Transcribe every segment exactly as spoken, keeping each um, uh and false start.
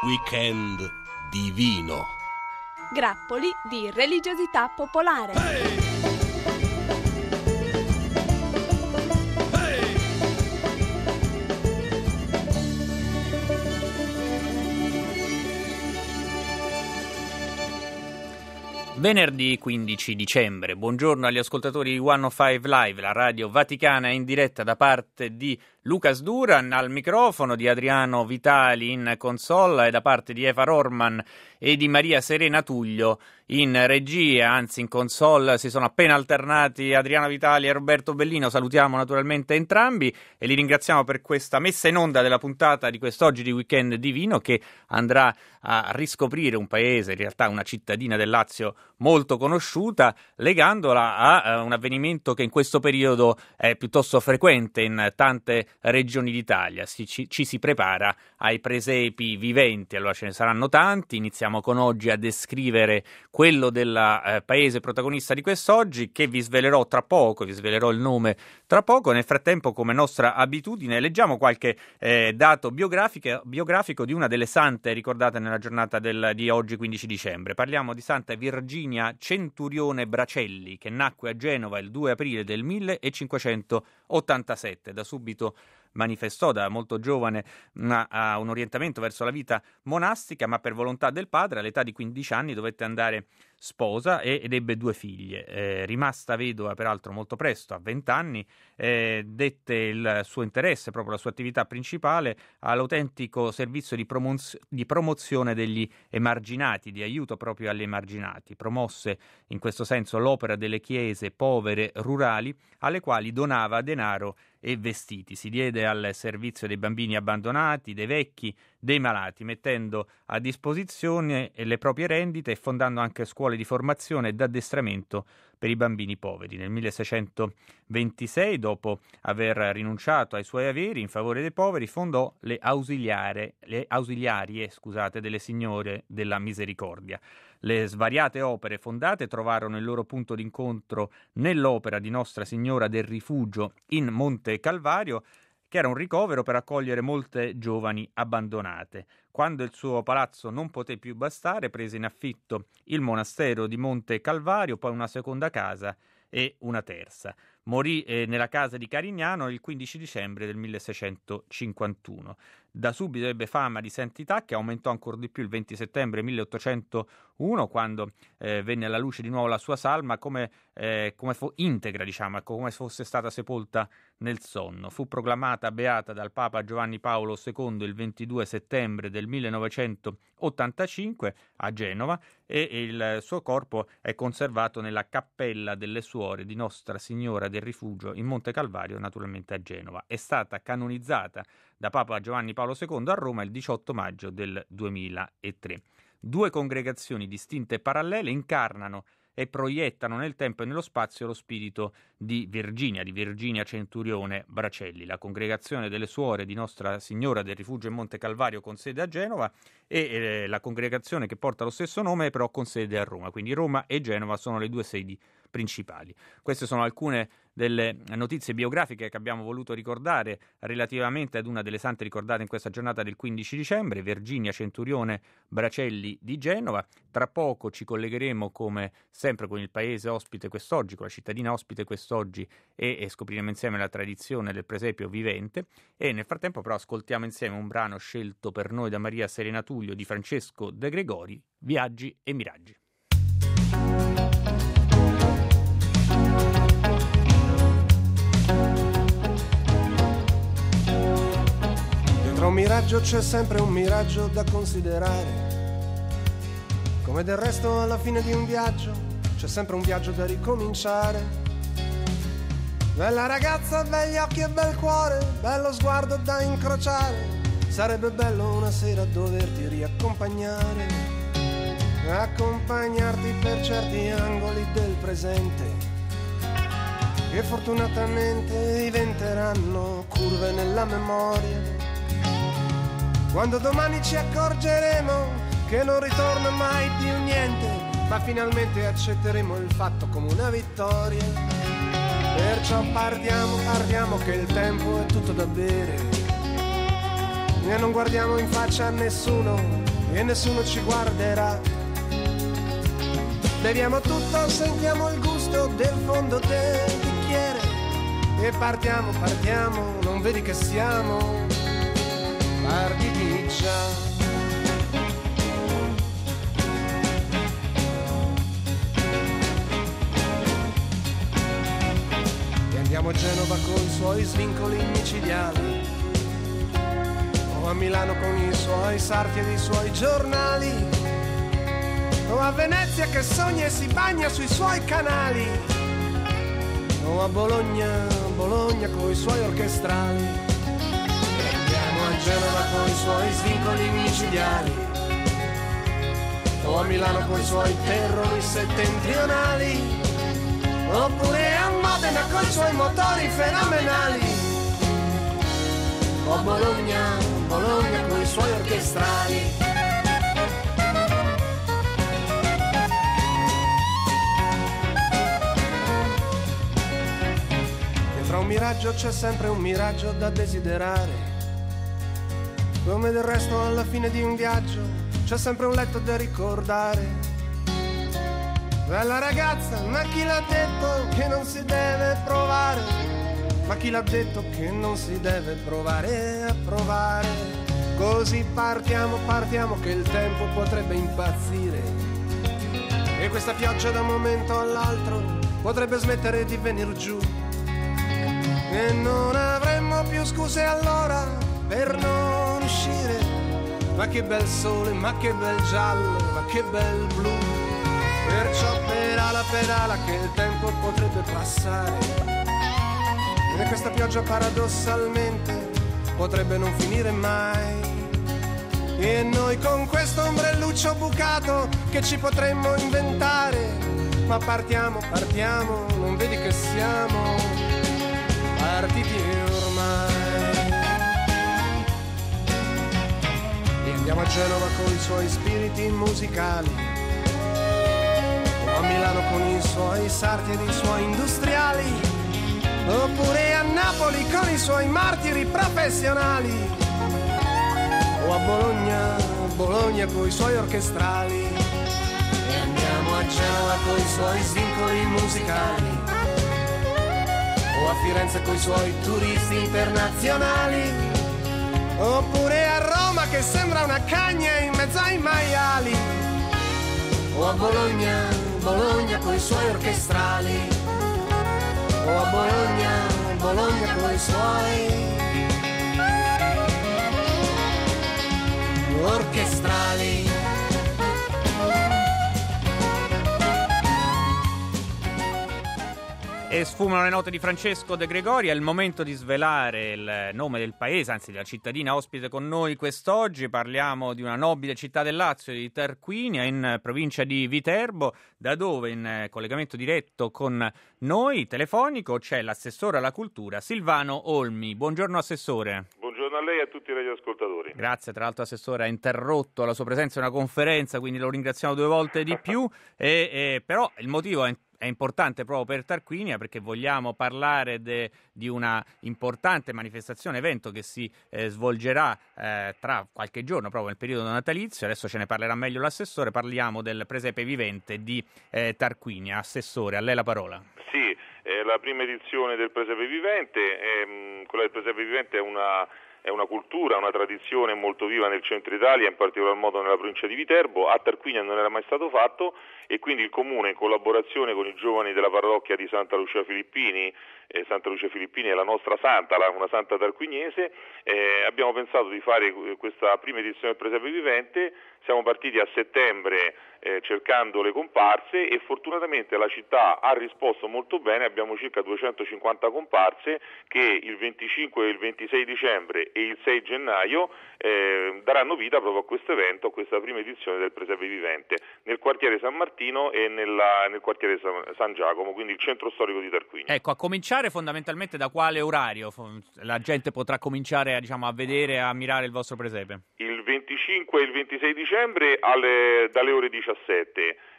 Weekend divino. Grappoli di religiosità popolare. Hey! Hey! Venerdì quindici dicembre, buongiorno agli ascoltatori di centocinque Live, la radio vaticana in diretta da parte di Lucas Duran, al microfono di Adriano Vitali in console e da parte di Eva Rorman e di Maria Serena Tullio in regia, anzi in console si sono appena alternati Adriano Vitali e Roberto Bellino. Salutiamo naturalmente entrambi e li ringraziamo per questa messa in onda della puntata di quest'oggi di Weekend Divino, che andrà a riscoprire un paese, in realtà una cittadina del Lazio molto conosciuta, legandola a uh, un avvenimento che in questo periodo è piuttosto frequente in tante regioni d'Italia. Si, ci, ci si prepara ai presepi viventi, allora ce ne saranno tanti. Iniziamo con oggi a descrivere quello del eh, paese protagonista di quest'oggi, che vi svelerò tra poco, vi svelerò il nome tra poco. Nel frattempo, come nostra abitudine, leggiamo qualche eh, dato biografico, biografico di una delle sante ricordate nella giornata del, di oggi quindici dicembre. Parliamo di Santa Virginia Centurione Bracelli, che nacque a Genova il due aprile del millecinquecentottantasette. Da subito manifestò da molto giovane una, uh, un orientamento verso la vita monastica, ma per volontà del padre all'età di quindici anni dovette andare sposa e, ed ebbe due figlie. Eh, rimasta vedova peraltro molto presto, a venti anni, eh, dette il suo interesse, proprio la sua attività principale, all'autentico servizio di, promoz- di promozione degli emarginati, di aiuto proprio agli emarginati. Promosse in questo senso l'opera delle chiese povere rurali, alle quali donava denaro e vestiti. Si diede al servizio dei bambini abbandonati, dei vecchi, dei malati, mettendo a disposizione le proprie rendite e fondando anche scuole di formazione ed addestramento per i bambini poveri. Nel milleseicentoventisei, dopo aver rinunciato ai suoi averi in favore dei poveri, fondò le ausiliare, le ausiliarie scusate, delle Signore della Misericordia. Le svariate opere fondate trovarono il loro punto d'incontro nell'opera di Nostra Signora del Rifugio in Monte Calvario, che era un ricovero per accogliere molte giovani abbandonate. Quando il suo palazzo non poté più bastare, prese in affitto il monastero di Monte Calvario, poi una seconda casa e una terza. Morì eh, nella casa di Carignano il quindici dicembre del milleseicentocinquantuno. Da subito ebbe fama di santità, che aumentò ancora di più il venti settembre milleottocentouno, quando eh, venne alla luce di nuovo la sua salma come, eh, come fu integra, diciamo, come fosse stata sepolta nel sonno. Fu proclamata beata dal Papa Giovanni Paolo secondo il ventidue settembre del millenovecentottantacinque a Genova, e il suo corpo è conservato nella cappella delle suore di Nostra Signora del Rifugio in Monte Calvario, naturalmente a Genova. È stata canonizzata da Papa Giovanni Paolo secondo a Roma il diciotto maggio del duemilatré. Due congregazioni distinte e parallele incarnano e proiettano nel tempo e nello spazio lo spirito di Virginia, di Virginia Centurione Bracelli, la congregazione delle suore di Nostra Signora del Rifugio in Monte Calvario con sede a Genova e eh, la congregazione che porta lo stesso nome però con sede a Roma, quindi Roma e Genova sono le due sedi principali. Queste sono alcune delle notizie biografiche che abbiamo voluto ricordare relativamente ad una delle sante ricordate in questa giornata del quindici dicembre, Virginia Centurione Bracelli di Genova. Tra poco ci collegheremo come sempre con il paese ospite quest'oggi, con la cittadina ospite quest'oggi e, e scopriremo insieme la tradizione del presepio vivente, e nel frattempo però ascoltiamo insieme un brano scelto per noi da Maria Serena Tullio di Francesco De Gregori, Viaggi e Miraggi. Tra un miraggio c'è sempre un miraggio da considerare, come del resto alla fine di un viaggio c'è sempre un viaggio da ricominciare. Bella ragazza, begli occhi e bel cuore, bello sguardo da incrociare, sarebbe bello una sera doverti riaccompagnare, accompagnarti per certi angoli del presente che fortunatamente diventeranno curve nella memoria. Quando domani ci accorgeremo che non ritorna mai più niente, ma finalmente accetteremo il fatto come una vittoria. Perciò partiamo, partiamo che il tempo è tutto da bere, e non guardiamo in faccia a nessuno, e nessuno ci guarderà. Beviamo tutto, sentiamo il gusto del fondo del bicchiere e partiamo, partiamo, non vedi che siamo partiti già. Andiamo a Genova con i suoi svincoli micidiali, o a Milano con i suoi sarti ed i suoi giornali, o a Venezia che sogna e si bagna sui suoi canali, o a Bologna, Bologna con i suoi orchestrali. E andiamo a Genova con i suoi svincoli micidiali, o a Milano con i suoi terrori settentrionali, oppure a Modena con i suoi motori fenomenali, o a Bologna, Bologna con i suoi orchestrali. Dietro a un miraggio c'è sempre un miraggio da desiderare, come del resto alla fine di un viaggio c'è sempre un letto da ricordare. Bella ragazza, ma chi l'ha detto che non si deve provare? Ma chi l'ha detto che non si deve provare a provare? Così partiamo, partiamo che il tempo potrebbe impazzire e questa pioggia da un momento all'altro potrebbe smettere di venir giù e non avremmo più scuse allora per non uscire. Ma che bel sole, ma che bel giallo, ma che bel blu. Perciò pedala, pedala che il tempo potrebbe passare e questa pioggia paradossalmente potrebbe non finire mai. E noi con questo ombrelluccio bucato che ci potremmo inventare, ma partiamo, partiamo, non vedi che siamo partiti ormai. E andiamo a Genova con i suoi spiriti musicali, a Milano con i suoi sarti ed i suoi industriali, oppure a Napoli con i suoi martiri professionali, o a Bologna, Bologna con i suoi orchestrali. E andiamo a Genova con i suoi svincoli musicali, o a Firenze con i suoi turisti internazionali, oppure a Roma che sembra una cagna in mezzo ai maiali, o a Bologna, Bologna con i suoi orchestrali, o a Bologna, Bologna con i suoi orchestrali. E sfumano le note di Francesco De Gregori, è il momento di svelare il nome del paese, anzi della cittadina ospite con noi quest'oggi. Parliamo di una nobile città del Lazio, di Tarquinia, in provincia di Viterbo, da dove in collegamento diretto con noi, telefonico, c'è l'assessore alla cultura Silvano Olmi. Buongiorno assessore. Buongiorno a lei e a tutti i radioascoltatori. Grazie, tra l'altro assessore ha interrotto la sua presenza in una conferenza, quindi lo ringraziamo due volte di più, e, e, però il motivo è È importante proprio per Tarquinia perché vogliamo parlare de, di una importante manifestazione, evento che si eh, svolgerà eh, tra qualche giorno, proprio nel periodo natalizio. Adesso ce ne parlerà meglio l'assessore. Parliamo del presepe vivente di eh, Tarquinia. Assessore, a lei la parola. Sì, è la prima edizione del presepe vivente. Ehm, quella del presepe vivente è una È una cultura, una tradizione molto viva nel centro Italia, in particolar modo nella provincia di Viterbo. A Tarquinia non era mai stato fatto e quindi il Comune, in collaborazione con i giovani della parrocchia di Santa Lucia Filippini, eh, Santa Lucia Filippini è la nostra santa, la, una santa tarquiniese, eh, abbiamo pensato di fare questa prima edizione del presepe vivente. Siamo partiti a settembre eh, cercando le comparse e fortunatamente la città ha risposto molto bene. Abbiamo circa duecentocinquanta comparse che il venticinque e il ventisei dicembre e il sei gennaio eh, daranno vita proprio a questo evento, a questa prima edizione del presepe vivente nel quartiere San Martino e nella, nel quartiere San, San Giacomo, quindi il centro storico di Tarquinia. Ecco, a cominciare fondamentalmente da quale orario la gente potrà cominciare a, diciamo, a vedere, a ammirare il vostro presepe? Il venticinque e il ventisei dicembre alle, dalle ore diciassette,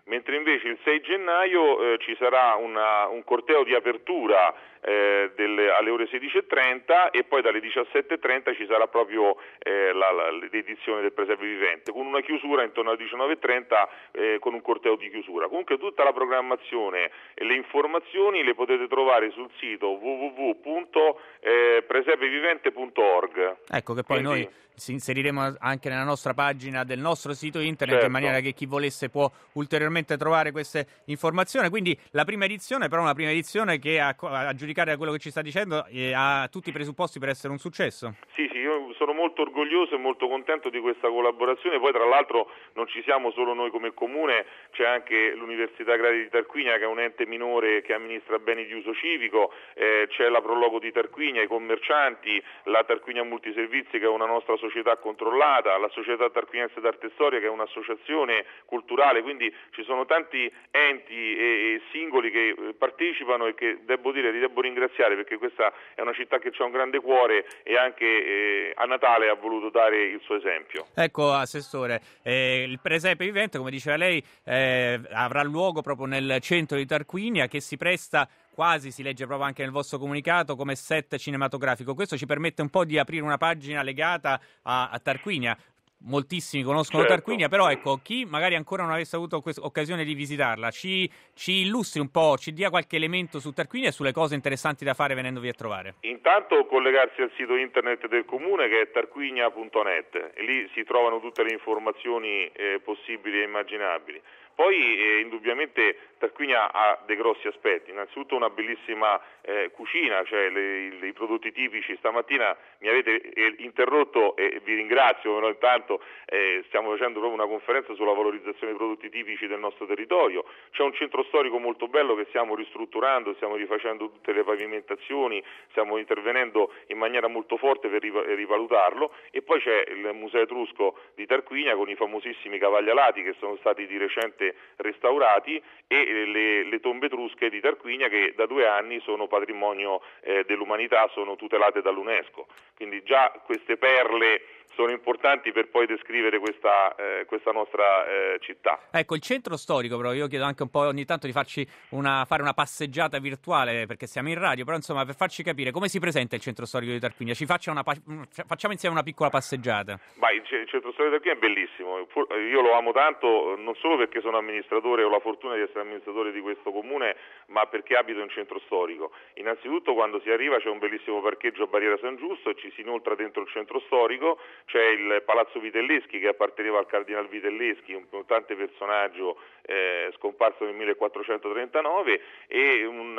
mentre invece il sei gennaio eh, ci sarà una, un corteo di apertura eh, delle, alle ore sedici e trenta e poi dalle diciassette e trenta ci sarà proprio eh, la, la, l'edizione del Presepe Vivente, con una chiusura intorno alle diciannove e trenta eh, con un corteo di chiusura. Comunque tutta la programmazione e le informazioni le potete trovare sul sito w w w punto presepevivente punto org. Ecco che poi Quindi... noi si inseriremo anche nella nostra pagina del nostro sito internet, certo, in maniera che chi volesse può ulteriormente trovare queste informazioni. Quindi la prima edizione, però una prima edizione che a, a giudicare da quello che ci sta dicendo eh, ha tutti i presupposti per essere un successo. Sì, sì, io sono molto orgoglioso e molto contento di questa collaborazione. Poi tra l'altro non ci siamo solo noi come comune, c'è anche l'Università Agraria di Tarquinia che è un ente minore che amministra beni di uso civico, eh, c'è la Prologo di Tarquinia, i commercianti, la Tarquinia Multiservizi che è una nostra società controllata, la Società Tarquiniense d'Arte e Storia che è un'associazione culturale, quindi ci sono tanti enti e, e singoli che partecipano e che devo dire li devo ringraziare perché questa è una città che ha un grande cuore e anche eh, a Natale ha voluto dare il suo esempio. Ecco Assessore, eh, il Presepe Vivente, come diceva lei, eh, avrà luogo proprio nel centro di Tarquinia che si presta quasi, si legge proprio anche nel vostro comunicato, come set cinematografico. Questo ci permette un po' di aprire una pagina legata a, a Tarquinia. Moltissimi conoscono certo. Tarquinia, però ecco, chi magari ancora non avesse avuto occasione di visitarla, ci, ci illustri un po', ci dia qualche elemento su Tarquinia e sulle cose interessanti da fare venendovi a trovare. Intanto collegarsi al sito internet del comune che è tarquinia punto net e lì si trovano tutte le informazioni eh, possibili e immaginabili. Poi eh, indubbiamente Tarquinia ha dei grossi aspetti, innanzitutto una bellissima eh, cucina, cioè le, le, i prodotti tipici. Stamattina mi avete eh, interrotto e vi ringrazio, però intanto eh, stiamo facendo proprio una conferenza sulla valorizzazione dei prodotti tipici del nostro territorio. C'è un centro storico molto bello che stiamo ristrutturando, stiamo rifacendo tutte le pavimentazioni, stiamo intervenendo in maniera molto forte per rivalutarlo e poi c'è il Museo Etrusco di Tarquinia con i famosissimi cavalli alati che sono stati di recente restaurati e le, le tombe etrusche di Tarquinia che da due anni sono patrimonio eh, dell'umanità, sono tutelate dall'UNESCO. Quindi già queste perle sono importanti per poi descrivere questa, eh, questa nostra eh, città. Ecco, il centro storico, però io chiedo anche un po' ogni tanto di farci una, fare una passeggiata virtuale perché siamo in radio, però insomma per farci capire come si presenta il centro storico di Tarquinia, ci faccia una, facciamo insieme una piccola passeggiata. Ma il, il centro storico di Tarquinia è bellissimo, io lo amo tanto non solo perché sono amministratore, ho la fortuna di essere amministratore di questo comune, ma perché abito in centro storico. Innanzitutto quando si arriva c'è un bellissimo parcheggio a Barriera San Giusto e ci si inoltra dentro il centro storico. C'è il Palazzo Vitelleschi che apparteneva al Cardinal Vitelleschi, un importante personaggio eh, scomparso nel millequattrocentotrentanove e un,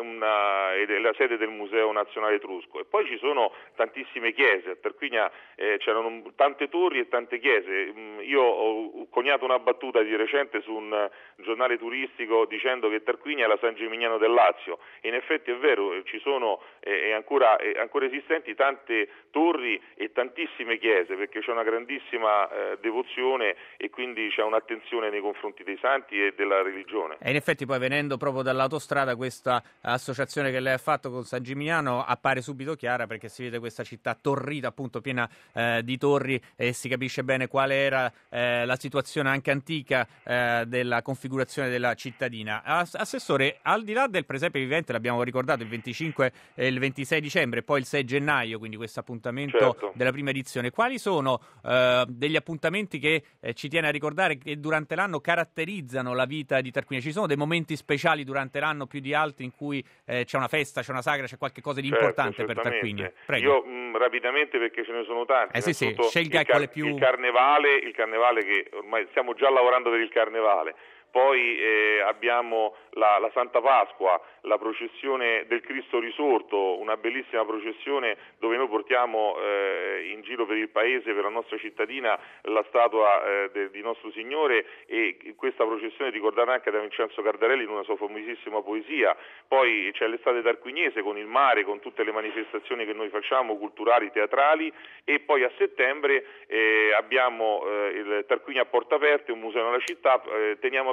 una, è la sede del Museo Nazionale Etrusco. E poi ci sono tantissime chiese, a Tarquinia eh, c'erano tante torri e tante chiese. Io ho coniato una battuta di recente su un giornale turistico dicendo che Tarquinia è la San Gimignano del Lazio e in effetti è vero, ci sono eh, ancora, eh, ancora esistenti tante torri e tantissime chiese perché c'è una grandissima eh, devozione e quindi c'è un'attenzione nei confronti dei santi e della religione. E in effetti poi venendo proprio dall'autostrada questa associazione che lei ha fatto con San Gimignano appare subito chiara perché si vede questa città torrita, appunto piena eh, di torri e si capisce bene quale era eh, la situazione anche antica eh, della configurazione della cittadina. Assessore, al di là del Presepe Vivente, l'abbiamo ricordato il venticinque e il ventisei dicembre e poi il sei gennaio, quindi questo appuntamento certo. della prima edizione, quali sono eh, degli appuntamenti che eh, ci tiene a ricordare che durante l'anno caratterizzano la vita di Tarquinia? Ci sono dei momenti speciali durante l'anno più di altri in cui eh, c'è una festa, c'è una sagra, c'è qualche cosa di certo, importante per Tarquinia? Prego. Io mh, rapidamente perché ce ne sono tanti. Eh sì, sì, scelga il, car- più... il carnevale, il carnevale che ormai stiamo già lavorando per il carnevale. Poi eh, abbiamo la, la Santa Pasqua, la processione del Cristo risorto, una bellissima processione dove noi portiamo eh, in giro per il paese, per la nostra cittadina, la statua eh, de, di Nostro Signore e questa processione è ricordata anche da Vincenzo Cardarelli in una sua famosissima poesia. Poi c'è l'estate tarquiniese con il mare, con tutte le manifestazioni che noi facciamo, culturali, teatrali e poi a settembre eh, abbiamo eh, il Tarquinia a Porta Aperte, un museo nella città, eh, teniamo aperto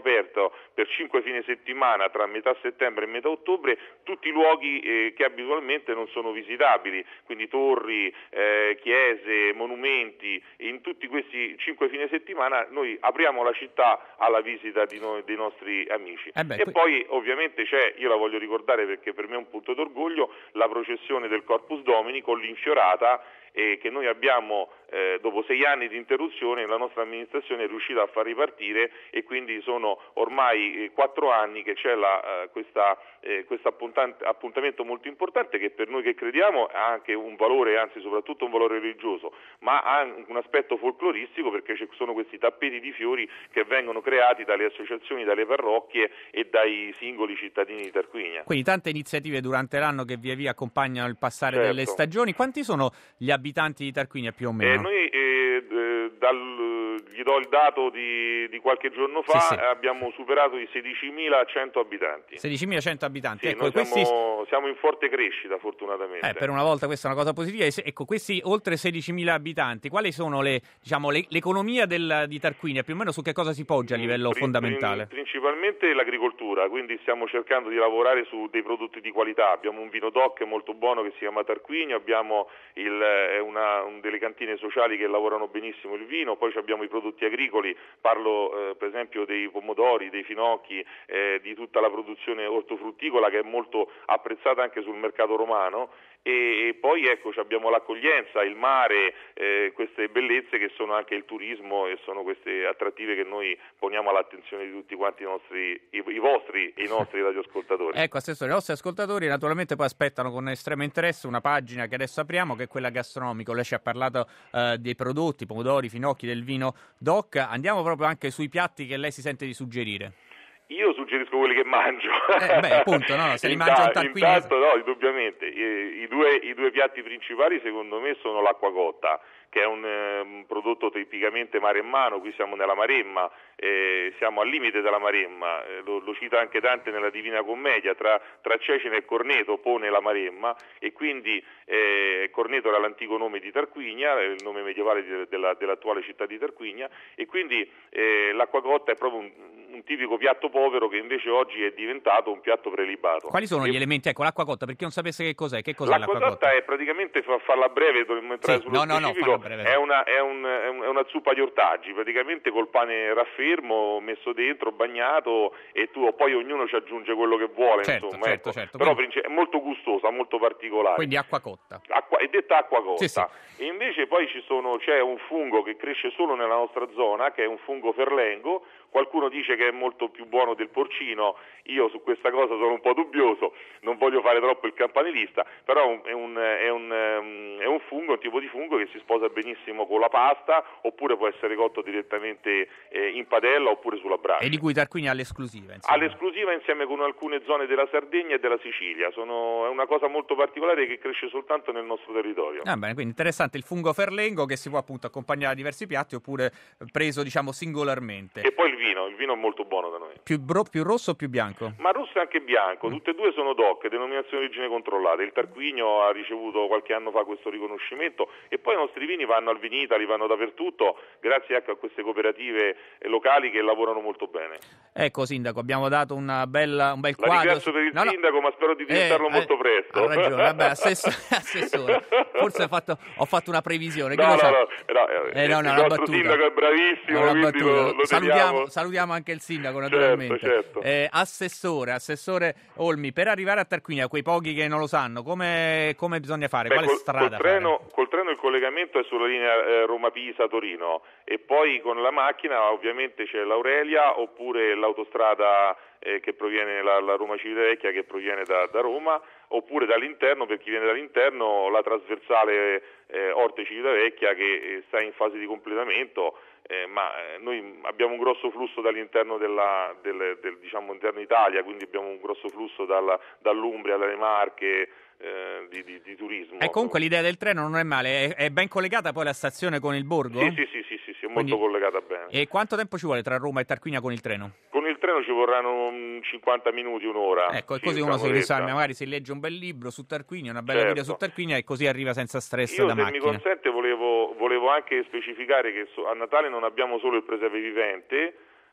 aperto per cinque fine settimana tra metà settembre e metà ottobre tutti i luoghi eh, che abitualmente non sono visitabili, quindi torri, eh, chiese, monumenti. In tutti questi cinque fine settimana noi apriamo la città alla visita di noi, dei nostri amici. Eh beh, e qui... poi ovviamente c'è, io la voglio ricordare perché per me è un punto d'orgoglio, la processione del Corpus Domini con l'infiorata eh, che noi abbiamo eh, dopo sei anni di interruzione la nostra amministrazione è riuscita a far ripartire, e quindi sono ormai eh, quattro anni che c'è la, eh, questa, eh, questo appuntamento molto importante che per noi che crediamo ha anche un valore, anzi soprattutto un valore religioso, ma ha un aspetto folcloristico perché ci sono questi tappeti di fiori che vengono creati dalle associazioni, dalle parrocchie e dai singoli cittadini di Tarquinia. Quindi tante iniziative durante l'anno che via via accompagnano il passare certo. delle stagioni. Quanti sono gli abitanti di Tarquinia più o meno? Eh, noi eh, eh, dal, gli do il dato di, di qualche giorno fa, sì, sì. abbiamo superato i sedicimilacento abitanti. sedicimilacento abitanti, sì, ecco, noi questi... siamo, siamo in forte crescita fortunatamente. Eh, per una volta questa è una cosa positiva. Ecco, questi oltre sedicimila abitanti, quali sono le, diciamo, le, l'economia del, di Tarquinia? Più o meno su che cosa si poggia a livello Prin, fondamentale? Prin, principalmente l'agricoltura, quindi stiamo cercando di lavorare su dei prodotti di qualità. Abbiamo un vino DOC molto buono che si chiama Tarquinio, abbiamo il, una, un, delle cantine sociali che lavorano benissimo il vino, poi abbiamo i prodotti agricoli, parlo eh, per esempio dei pomodori, dei finocchi, eh, di tutta la produzione ortofrutticola che è molto apprezzata anche sul mercato romano. E poi ecco abbiamo l'accoglienza, il mare, eh, queste bellezze che sono anche il turismo e sono queste attrattive che noi poniamo all'attenzione di tutti quanti i nostri, i, i vostri e i nostri radioascoltatori. Ecco, Assessore, i nostri ascoltatori naturalmente poi aspettano con estremo interesse una pagina che adesso apriamo, che è quella gastronomica. Lei ci ha parlato eh, dei prodotti, pomodori, finocchi, del vino DOC. Andiamo proprio anche sui piatti che lei si sente di suggerire. Io suggerisco quelli che mangio. Eh, beh, appunto, no, se li mangia in Tarquinia... Intanto, no, indubbiamente. I, i, due, I due piatti principali, secondo me, sono l'acqua cotta, che è un, eh, un prodotto tipicamente maremmano. Qui siamo nella Maremma, eh, siamo al limite della Maremma, eh, lo, lo cita anche Dante nella Divina Commedia, tra, tra Cecina e Corneto pone la Maremma, e quindi eh, Corneto era l'antico nome di Tarquinia, il nome medievale di, della, dell'attuale città di Tarquinia, e quindi eh, l'acqua cotta è proprio un, un tipico piatto povero che invece oggi è diventato un piatto prelibato. Quali sono e... gli elementi? Ecco, l'acqua cotta, per chi non sapesse che cos'è, che cos'è l'acqua, l'acqua cotta? cotta È praticamente, fa, farla breve, dovremmo entrare sì, sullo no, specifico, no, no, breve. È, una, è, un, è, un, è una zuppa di ortaggi, praticamente col pane raffermo, messo dentro, bagnato, e tu poi ognuno ci aggiunge quello che vuole, certo, insomma, certo, ecco. certo. Però quindi... è molto gustosa, molto particolare. Quindi acqua cotta. Acqua, è detta acqua cotta. Sì, sì. E invece poi ci sono, c'è un fungo che cresce solo nella nostra zona, che è un fungo ferlengo. Qualcuno dice che è molto più buono del porcino, io su questa cosa sono un po' dubbioso, non voglio fare troppo il campanilista, però è un, è un, è un fungo, un tipo di fungo che si sposa benissimo con la pasta, oppure può essere cotto direttamente eh, in padella oppure sulla brace. E di cui Tarquinia ha l'esclusiva, insomma. All'esclusiva insieme con alcune zone della Sardegna e della Sicilia. Sono, è una cosa molto particolare che cresce soltanto nel nostro territorio. Ah, bene, quindi interessante il fungo ferlengo che si può appunto accompagnare a diversi piatti oppure preso, diciamo, singolarmente. E poi il vino, il vino è molto buono da noi. Più, bro, più rosso o più bianco? Ma rosso e anche bianco, mm. tutte e due sono DOC, denominazione di origine controllata. Il Tarquinio ha ricevuto qualche anno fa questo riconoscimento, e poi i nostri vini vanno al Vinitali, vanno dappertutto, grazie ecco, a queste cooperative locali che lavorano molto bene. Ecco, Sindaco, abbiamo dato una bella, un bel La quadro. ringrazio per il no, no. Sindaco, ma spero di diventarlo eh, molto eh, presto. Ha ragione, vabbè, assessore, assessore. Forse ho fatto, ho fatto una previsione. No, no, no, no, no, eh, no, il no, nostro sindaco è bravissimo, quindi lo, lo salutiamo, salutiamo anche il sindaco, naturalmente. Certo, certo. Eh, assessore, assessore Olmi, per arrivare a Tarquinia, quei pochi che non lo sanno, come, come bisogna fare? Beh, Quale col, strada col treno, fare? Col treno il collegamento è sulla linea eh, Roma-Pisa-Torino, e poi con la macchina ovviamente c'è l'Aurelia oppure l'autostrada eh, che proviene la, la Roma-Civitavecchia che proviene da, da Roma, oppure dall'interno, per chi viene dall'interno, la trasversale eh, Orte-Civitavecchia che eh, sta in fase di completamento. Eh, ma eh, noi abbiamo un grosso flusso dall'interno della, del, del, diciamo, interno Italia, quindi abbiamo un grosso flusso dalla, dall'Umbria, dalle Marche, eh, di, di, di turismo. E comunque l'idea del treno non è male, è, è ben collegata poi la stazione con il borgo? Sì, sì, sì, sì, sì, sì, è molto quindi, collegata bene. E quanto tempo ci vuole tra Roma e Tarquinia con il treno? Con il treno ci vorranno cinquanta minuti, un'ora. Ecco, e così uno si risparmia, magari si legge un bel libro su Tarquinia, una bella certo. guida su Tarquinia, e così arriva senza stress Io, da se macchina. mi consente, volevo, volevo anche specificare che a Natale non abbiamo solo il presepe vivente,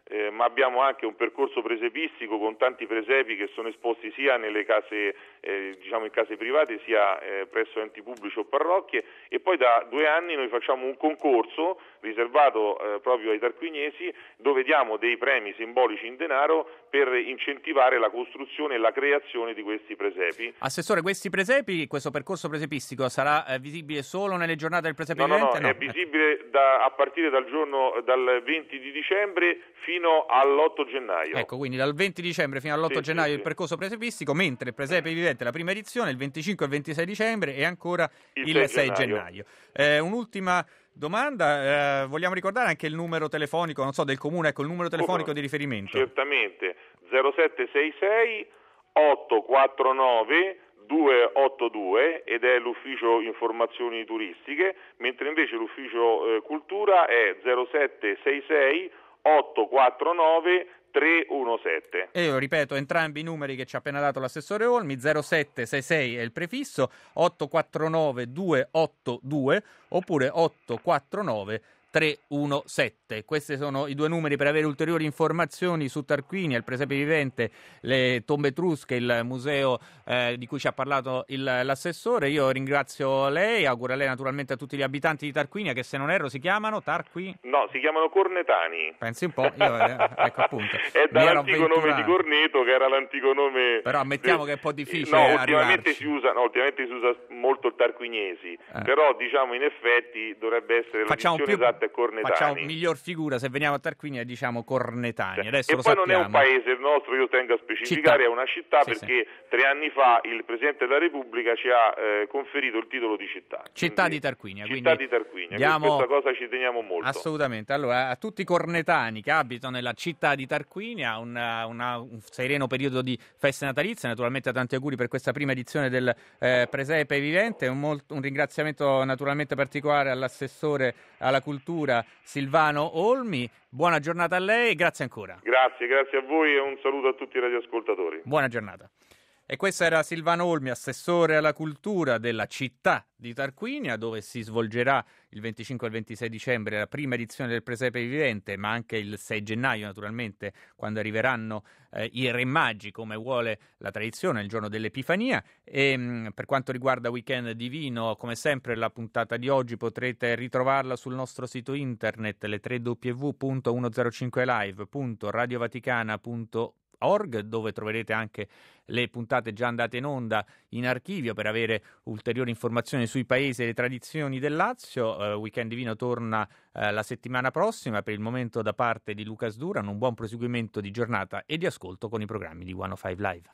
Eh, ma abbiamo anche un percorso presepistico con tanti presepi che sono esposti sia nelle case, eh, diciamo in case private, sia eh, presso enti pubblici o parrocchie, e poi da due anni noi facciamo un concorso riservato eh, proprio ai tarquiniesi, dove diamo dei premi simbolici in denaro per incentivare la costruzione e la creazione di questi presepi. Assessore, questi presepi, questo percorso presepistico sarà eh, visibile solo nelle giornate del presepe no, vivente? No, no, no, è visibile da, a partire dal giorno dal venti di dicembre fino all'otto gennaio. Ecco, quindi dal venti dicembre fino all'otto sì, gennaio sì, il sì. percorso presepistico, mentre il presepe vivente la prima edizione il venticinque e il ventisei dicembre e ancora il, il sei gennaio. gennaio. Eh, un'ultima domanda, eh, vogliamo ricordare anche il numero telefonico, non so, del comune, ecco il numero telefonico oh, di riferimento. Certamente, zero sette sei sei otto quattro nove due otto due ed è l'ufficio informazioni turistiche, mentre invece l'ufficio eh, cultura è zero sette sei sei otto quattro nove tre uno sette. E io ripeto entrambi i numeri che ci ha appena dato l'assessore Olmi, zero sette sei sei è il prefisso, otto quattro nove due otto due oppure otto quattro nove tre uno sette. Questi sono i due numeri per avere ulteriori informazioni su Tarquinia, il presepe vivente, le tombe etrusche, il museo eh, di cui ci ha parlato il, l'assessore. Io ringrazio lei, auguro a lei naturalmente a tutti gli abitanti di Tarquinia, che se non erro si chiamano Tarqui? No, si chiamano Cornetani. Pensi un po', io eh, ecco appunto. È dall'antico nome di Corneto, che era l'antico nome. Però ammettiamo de... che è un po' difficile. No, ultimamente arrivarci. si usa, no, ultimamente si usa molto il tarquiniesi, eh. però diciamo in effetti dovrebbe essere la facciamo più, esatta è Cornetani. Facciamo miglior figura se veniamo a Tarquinia e diciamo Cornetani. Adesso e lo poi sappiamo. non è un paese il nostro, io tengo a specificare, città. È una città sì, perché sì. tre anni fa il Presidente della Repubblica ci ha eh, conferito il titolo di città. Città quindi, di Tarquinia. Città di Tarquinia, diamo... questa cosa ci teniamo molto. Assolutamente. Allora, a tutti i cornetani che abitano nella città di Tarquinia, una, una, un sereno periodo di feste natalizie, naturalmente tanti auguri per questa prima edizione del eh, Presepe Vivente, un, molt- un ringraziamento naturalmente particolare all'assessore alla cultura Silvano Olmi. Buona giornata a lei e grazie ancora. Grazie, grazie a voi e un saluto a tutti i radioascoltatori. Buona giornata. E questo era Silvano Olmi, assessore alla cultura della città di Tarquinia, dove si svolgerà il venticinque e il ventisei dicembre la prima edizione del Presepe Vivente, ma anche il sei gennaio naturalmente, quando arriveranno eh, i Re Magi, come vuole la tradizione, il giorno dell'Epifania. E mh, per quanto riguarda Weekend Divino, come sempre la puntata di oggi potrete ritrovarla sul nostro sito internet, le tre w w w punto centocinque live punto radiovaticana punto org, dove troverete anche le puntate già andate in onda in archivio per avere ulteriori informazioni sui paesi e le tradizioni del Lazio. Uh, Weekend Divino torna uh, la settimana prossima. Per il momento, da parte di Lucas Duran, un buon proseguimento di giornata e di ascolto con i programmi di centocinque Live.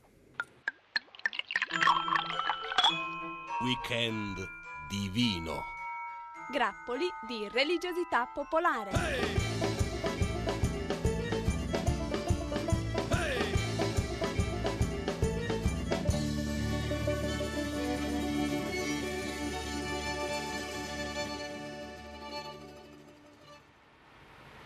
Weekend Divino. Grappoli di religiosità popolare.